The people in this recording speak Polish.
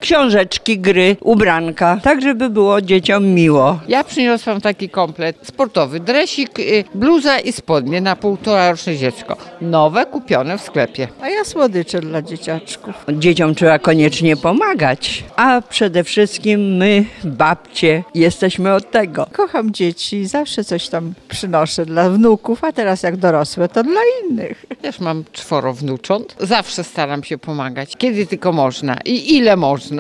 książeczki, gry, ubranka, tak żeby było dzieciom miło. Ja przyniosłam taki komplet sportowy, dresik, bluza i spodnie na 1,5-roczne dziecko. Nowe, kupione w sklepie. A ja słodycze dla dzieciaczków. Dzieciom trzeba koniecznie pomagać, a przede wszystkim my, babcie, jesteśmy od tego. Kocham dzieci, zawsze coś tam przynoszę dla wnuków, a teraz jak dorosłe, to dla innych. Też mam 4 wnucząt. Zawsze staram się pomagać, kiedy tylko można i ile można.